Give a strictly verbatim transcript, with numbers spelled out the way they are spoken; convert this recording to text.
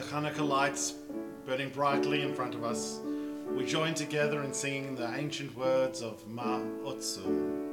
Hanukkah lights burning brightly in front of us, we join together in singing the ancient words of Ma Otsu.